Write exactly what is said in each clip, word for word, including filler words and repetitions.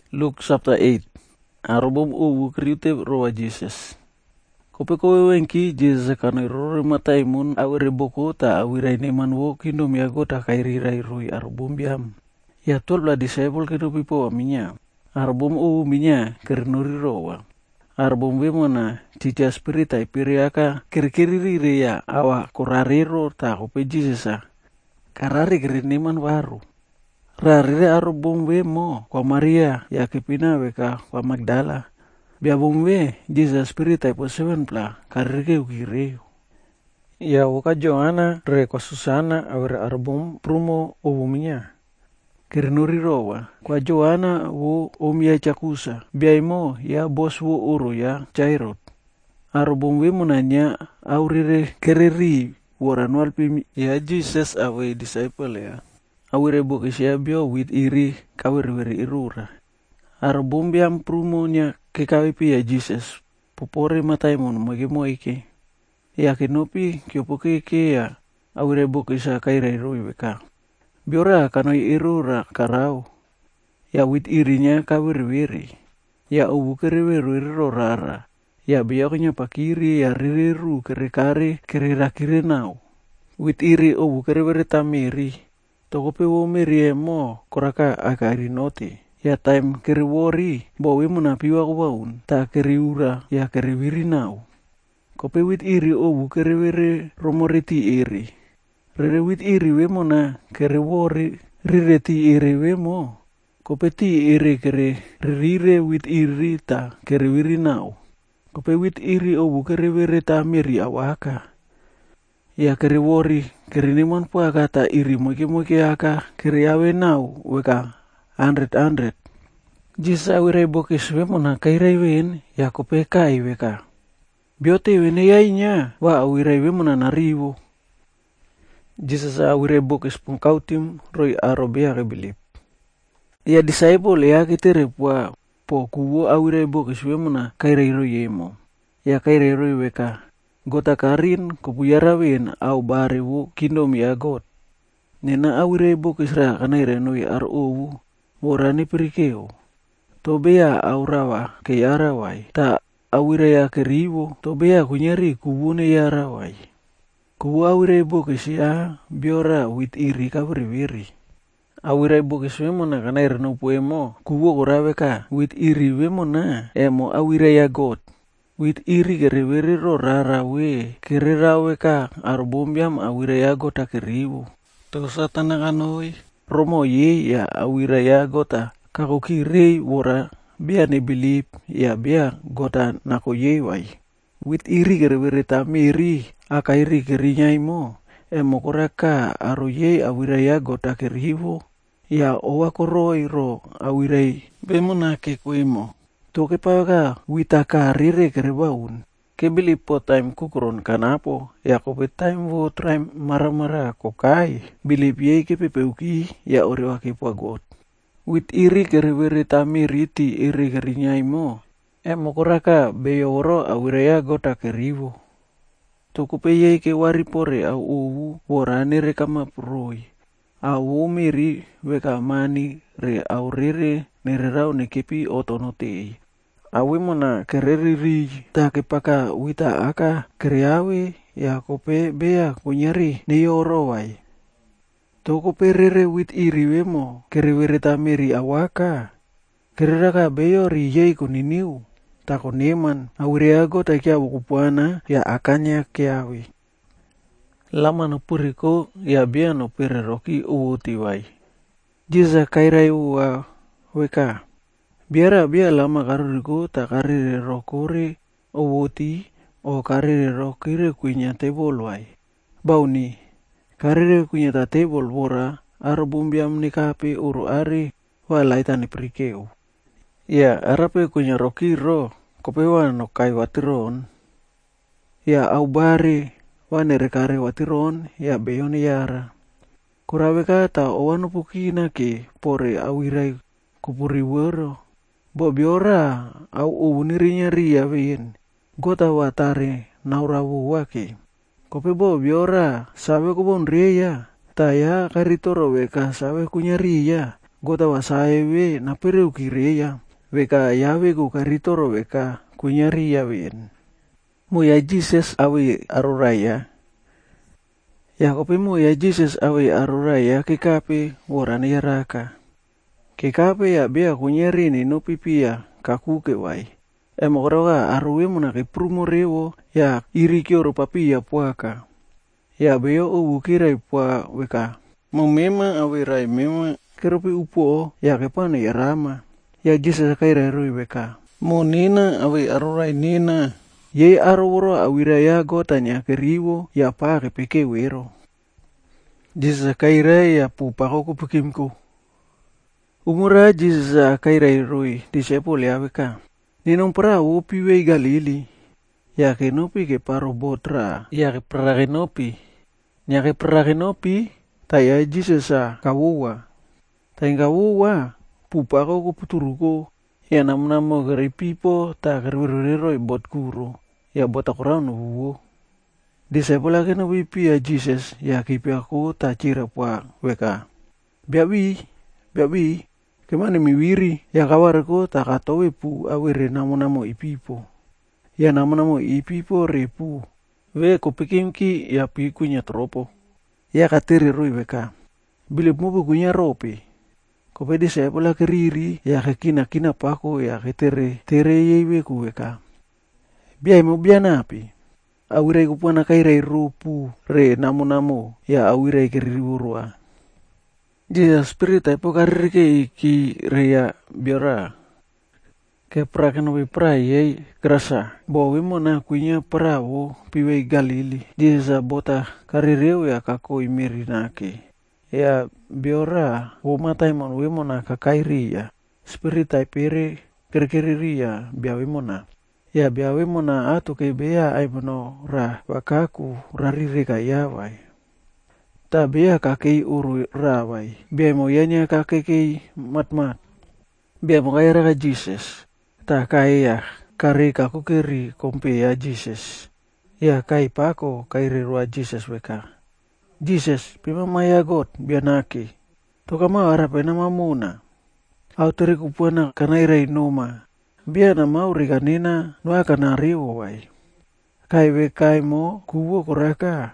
Luke chapter eight. Arobom uwu kriute rowa Jesus. Kope kowe wenki Jesus kano irore matai mun awere boko ta awira ineman wo kingdom yago ta kairira iroi arobom biam. Ya tol bla disciple kedo pipo minya. Arobom uwu minya kerinori rowa. Arobom wemona cica spirit ai piriaka kirikiriri ya awa korarero ta kope Jesus. Karari kerineman waru. Rarire arobom we mo kwa Maria ya kipina weka kwa Magdala. Biabom we Jesus spirit type seven pla karike ukire. Ya waka Johanna re kwa Susana awere arobom prumo ovuminya. Kirinuri rowa kwa Johanna wo omia chakusa. Biaimo ya bos wo uro ya Jairot. Arobom we munanya aurire kereri woranwal pimi ya Jesus awe disciple ya. Awire bokis ya bio with iri kawiri irura. Arobom biam prumonya kekawipi ya Jesus. Popore mataimon magemo ike. Ya kenopi kyopoke ke ya awire bokisa kaira irui weka. Biora kanoi irura karau. Ya with irinya kawiri-wiri. Ya ubu keriweru irorara. Ya bioknya pakiri ya ririru kerekare kererakire nau. With iri ubu keriwiri tamiri. Tokope wo merie mo koraka akari noti. Ya time keriwori bawe munapiwa kubaun. Ta keriura ya keriwiri nau. Kope wit iri obu keriwiri romoriti iri. Rere wit iri we mona keriwori rireti iri we mo. Kope ti iri kere ririre wit iri ta keriwiri nau. Kope wit iri obu keriwiri ta miri awaka. Ya keriwori kerinimon po akata iri moke-moke aka keriawe nau weka hundred hundred. Jisa awire bokis we mona kairai wen ya kope kai weka. Biote wene yainya wa awire we mona nariwo. Jisa awire bokis pungkautim roi arobea kebilip. Ya disciple ya kitere pua po kuwo awire bokis we mona kairai roi emo. Ya kairai roi weka. Gota karin kupuyara wen au bare wo kingdom ya God. Nena awire bokisra kana irenoi ar owu worani perikeo. Tobea aurawa ke yarawai. Ta awire ya keriwo tobea kunyari kubune yarawai. Kubu awire bokis ya biora wit iri kawiri-wiri. Awire bokis wemona kana ireno puemo kubu koraweka wit iri wemona emo awire ya God. Wit iri keriwiri ro rara we kererawe ka arobom biam awire ya gota keriwo. Tosa tanakanoi romo ye ya awire ya gota kakokirei wora bia ne bilip ya bia gota nako ye wai. Wit iri keriwiri tamiri akairi kerinyai mo emo koraka aro ye awire ya gota keriwo ya owa koroi ro awire bemona kekwemo. Toke paka witaka rire kerebaun. Kebili po time kukuron kanapo. Ya kope time wo time mara-mara kokai. Bilip ye kepepeuki ya orewa kepa God. Wit iri kerewere tamiri ti iri kerinyai mo. Emo koraka beyoro awire ya gota keriwo. Tokope ye ke waripore au uwu worane rekama proi. Au miri weka mani re au rere nererau nekepi otonotei. Awe mona kereriri ta kepaka wita aka kereawe ya kope bea kunyari neyoro wai. Toko perere wit iri wemo kerewere tamiri awaka. Kereraka beyo riyei kuniniu. Tako neman awire ago takia wukupuana ya akanya kiawe. Lama no puriko ya bia no pereroki uwuti wai. Jiza kairai uwa weka. Biara bia lama karuriko ta karire rokore uwuti o karire rokire kuinya table wai. Bauni karire kuinya ta table wora arobom biam nikape uru ari wa laitani perikeo. Ya arape kuinya rokiro kopewa no kai watiron. Ya au bare wane rekare watiron ya beyoni yara. Kuraweka ta owano pukina ke pore awirai kupuri wero. Bo biora au uunirinya ria wen. Gota watare naurawu wake. Kope bo biora sawe kubon ria. Taya karitoro weka sawe kunya ria. gota wasae we na pereu kireya, weka yawe go karitoro weka kunyari yawen. Mo ya Jesus awe aroraya. Ya kope mo ya Jesus awe aroraya kekape worane yaraka. Kekape ya bea kunyari ni no pipia kakuke wai. Emokoroga arwe muna ke prumo rewo ya iri kioro papi ya puaka. Ya beo uwu kirai pua weka. Mamema awe rai mema keropi upo ya kepane ya rama. Ya Jesus kaira rui weka. Mo nina awe arorai nina. Ye aroworo awira ya gotanya keriwo ya pake peke wero. Jesus kaira ya pupako kupukimku. Umura Jesus kaira rui disciple ya weka. Ninong pra upi wei Galili. Ya ke nopi ke paro botra. Ya ke pra ke nopi. Ya ke pra ke nopi. Ta ya Jesus a kawuwa. Ta kawuwa. Pupako kuputuruko. Ya namnamo gari pipo ta kerwerero bot kuro. Ya bot akurano huwo. Disciple ke no pipi ya Jesus. Ya kipi aku ta cira pa weka. Biawi. Biawi. Kemana miwiri ya kawareko takatowe pu awere namo-namo ipipo. Ya namo-namo ipipo repu. We kopekimki ya pikunya tropo. Ya kateri rui weka. Bile mubu kunya rope. Kopedi saya pola keriri ya kekina-kina pako ya ketere tere yewe ku weka. Biai mo biana api. Awirai kupana kairai rupu re namo-namo ya awirai keriri urua. Dia spirit aipo karike ki reya biara. Ke prakan we praye grasa. Bawe mona kunya prawo piwe Galili. Dia bota karireu ya kako imeri nake. Ya biara wo matai mon we mona kakairi ya. Spirit aipere kerkeriri ya biawe mona. Ya biawe mona atu ke bea aipono ra wakaku rarire kaya wai. Ta bea kakei uru rawai. Bea mo yanya kakei mat-mat. Bea mo kaya raka Jesus. Ta kaya kare kaku keri kompe ya Jesus. Ya kai pako kairi rua Jesus weka. Jesus, pima maya God bea nake. Toka mau arape nama muna. Au tere kupuana kanairai noma. Bea na mau rikanina noa kana riwo wai. Kai wekai mo kuwo koraka.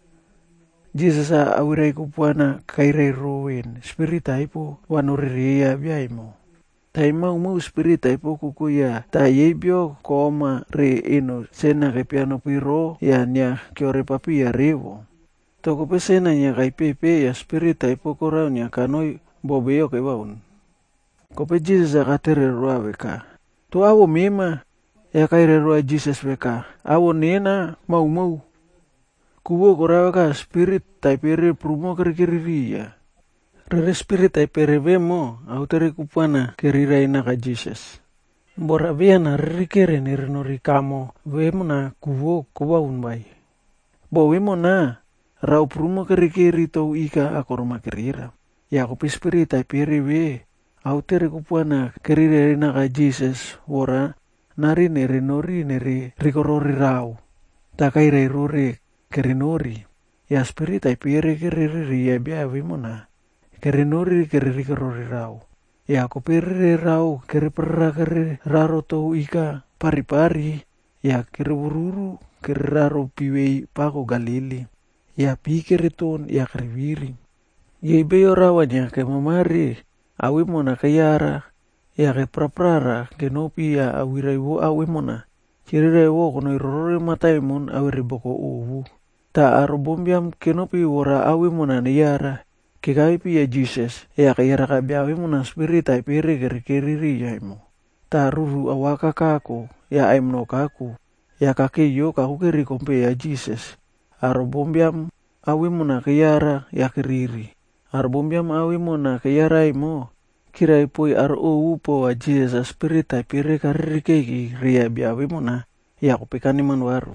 Jesus a awirai kupuana kairai ruin. Spirit aipo wanuriria biaimo. Tai mau mau spirit aipo kukuya. Ta yeibio koma re ino sena ke piano piro ya nya kiore papi ya rewo. Toko pesena nya kai pepe ya spirit aipo korau nya kanoi bobeo ke baun. Kope Jesus a katere rua weka. To awo mema ya kairai rua Jesus weka. Awo nena mau mau. Kuwo korawa ka spirit taipere prumo kerikiriria. Rere spirit taipere vemo au tere kupana kerira ina ka Jesus. Bora viana rikere nirinori kamo vemo na kuwo kuwa unbai. Bo vemo na rau prumo kerikiri tau ika akoroma kerira. Ya kopi spirit taipere ve au tere kupana kerira ina ka Jesus wora nari nirinori niri rikorori rau. Takai rure kerinori ya spirit ai pere keriri ya bia vimona kerinori keriri kerori rau ya ko pere rau kere perra kere raro to ika pari-pari ya kere bururu kere raro piwei pako Galili ya pikere ton ya keriviri ya ibeyo rawanya ke mamari awi mona kayara ya ke praprara ke nopi ya awirai wo awi mona kirira wo kono irorore matai mon awiri boko uwu. Ta arobombiam kenopi wora awi mona niyara. Kekaipi ya Jesus. Ya kayara kabiawi mona spirit ay pere kerikiriri ya imo. Ta ruru awaka kako. Ya aimno kaku. Ya kakeyo kaku keri kompe ya Jesus. Arobombiam awi mona kayara ya keriri. Arobombiam awi mona kayara imo. Kira ipoi ar o upo wa Jesus spirit ay pere karirikeki ria biawi mona. Ya kupekani manwaru.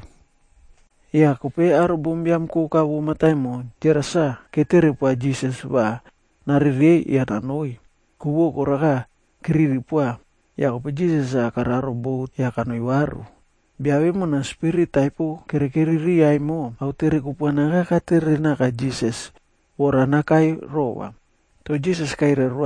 Ya kupe arobombiam ko kawo matai mo. Jerasa ketere pa Jesus ba. Narire ya nanoi. Kuwo koraka kiriri pa. Ya kupe Jesus a kararo boat ya kanoi waru. Biawi mona spirit taipo kere-keriri ya imo. Au tere kupanaka katere naka Jesus. Wara nakai rowa. To Jesus kaire roa.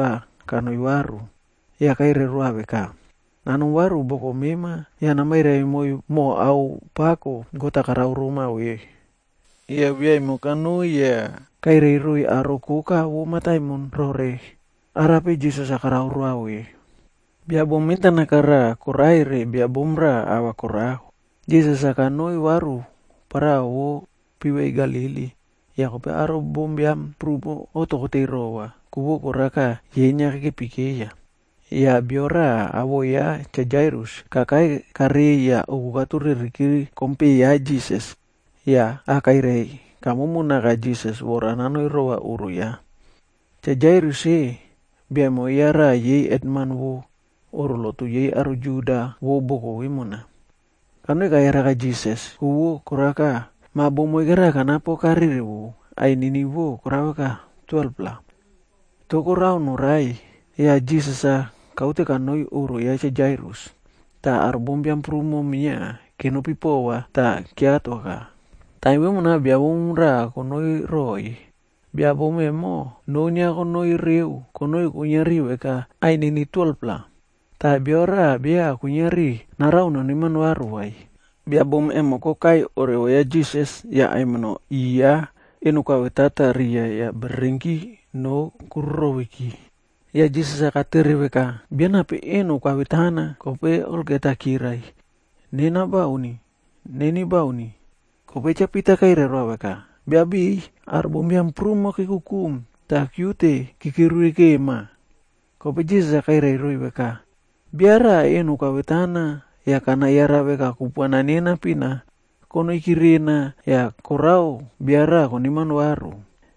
kanoi waru, ya kaire rua weka. Nanu waru boko mema, ya namaira moi mo au pako gota karau ruma we. Ya biai mo kanu ya kaire rui arokuka wo mataimun rore. Arape Jesus akarau rua we. Bia bom minta nakara koraire bia bomra awa korau. Jesus akanoi waru para wo piwe Galili. Ya kope aro bom biam prubo otokote rowa. Kubo koraka yenya ke pikeya. Ya biora awo ya cha Jairus kakai kare ya ugature rikiri kompe ya Jesus. Ya akaire kamu munaka Jesus wora nanoi rowa uru ya. Cha Jairus e bia mo yara ye Edman wo uru lotu ye aru Juda wo boko wimuna. Kanoi kayara ka Jesus kuwo koraka mabomo igara kanapo karire wo ainini wo korawaka twelve la. Toko rau nurai ya Jesus a kaute kanoi uru ya cha Jairus. Ta arbombiam prumo mia kenopi powa ta kiato ka. Taiwe muna biabomra konoi roi. Biabome mo nonya konoi riu konoi kunyari weka ainini twelve la. Ta biora bia kunyari narau noniman waru wai. Biabom emo kokai oreo ya Jesus ya aimano iya enuka wetata ria ya berengki no kurowiki. Ya Jesus akateri weka biana pe enuka wetana kope olgeta kirai. Nena bauni, neni bauni. Kope capita kaire roa weka. Biabi arbombiam prumo ke kukum ta kiute kikirui ke ma. Kope Jesus akaire roi weka. Biara enuka wetana ya kana yara weka kupuana nena pina kono ikirina ya korau biara koniman waru.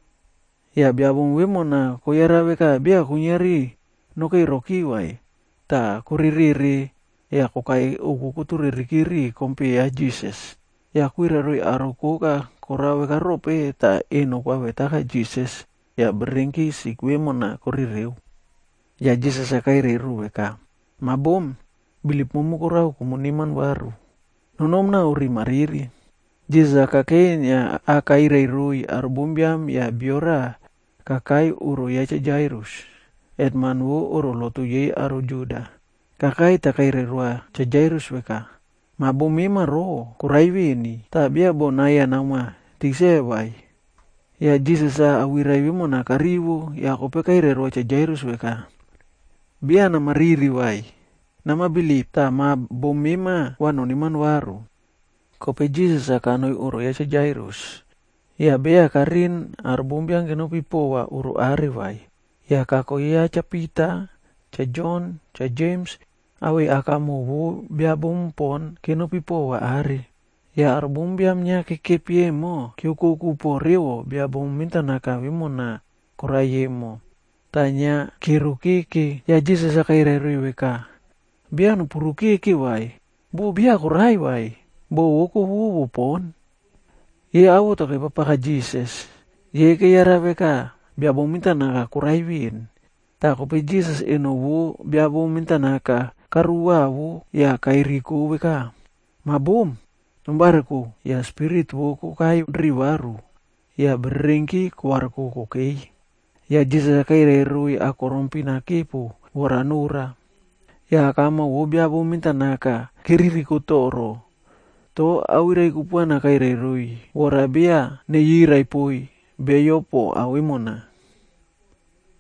Ya biabong wemona ko yara weka bia kunyari no kay roki wai. Ta kuririri ya kokai ukukuturi rikiri kompe ya Jesus. Ya kuira roi arokoka korau weka rope ta eno kwa wetaka Jesus ya berengki si wemona kurireu. Ya Jesus akaire ru weka. Mabom bilip mumukurau kumuniman waru. Nonomna uri mariri. Jesus kakenya akaire rui arbumbiam ya biora kakai uru ya cha Jairus. Edman wo uru lotu ye aru Juda. Kakai takaire rua cha Jairus weka. Mabomima ro kuraiweni ta bia bonaya nama tikse wai. Ya Jesus a awirai wimona karibu ya kope kaire rua cha Jairus weka. Bia na mariri wai. Nama bilip ta ma bomima wanoniman waru. Kope Jesus akanoi uru ya cha Jairus. Ya bea karin arbumbiang genopi powa uru ari wai. Ya kako ya cha Peter, cha John, cha James, awe akamu wo bia bompon genopi powa ari. Ya arbumbiamnya kekepie mo kiukuku po rewo bia bom minta naka wimona korayemo. Tanya kirukiki ya Jesus akaire weka. Bia no purukiki wai. Bo bia kurai wai. Bo woko wuwu pon. Ye awo toke papaka Jesus. Ye ke yara weka. Bia bo minta naka kurai win. Ta kope Jesus eno wo bia bo minta naka karua wo ya kairiku weka. Mabom. Numbarku ya spirit wo kukai riwaru. Ya berengki kuarku kokei. Ya Jesus kaire rui akorompi nakipu waranura. Ya kama wo bia bo minta naka kiriri kutoro. To awirai kupuana kaire rui. Wara bia ne yirai pui. Beyopo awimona.